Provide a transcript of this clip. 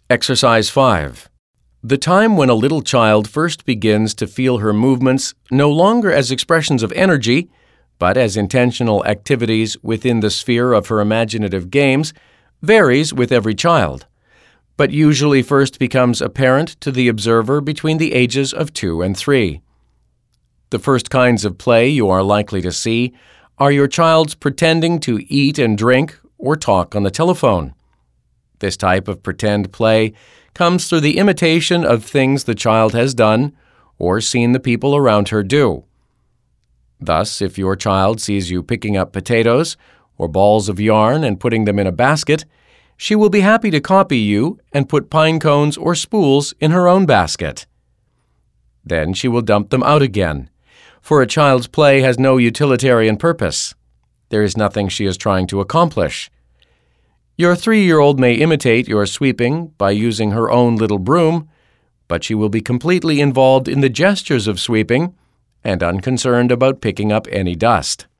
Exercise 5. The time when a little child first begins to feel her movements no longer as expressions of energy, but as intentional activities within the sphere of her imaginative games, varies with every child, but usually first becomes apparent to the observer between the ages of 2 and 3. The first kinds of play you are likely to see are your child's pretending to eat and drink or talk on the telephone. This type of pretend play comes through the imitation of things the child has done or seen the people around her do. Thus, if your child sees you picking up potatoes or balls of yarn and putting them in a basket, she will be happy to copy you and put pine cones or spools in her own basket. Then she will dump them out again, for a child's play has no utilitarian purpose. There is nothing she is trying to accomplish. Your 3-year-old may imitate your sweeping by using her own little broom, but she will be completely involved in the gestures of sweeping and unconcerned about picking up any dust.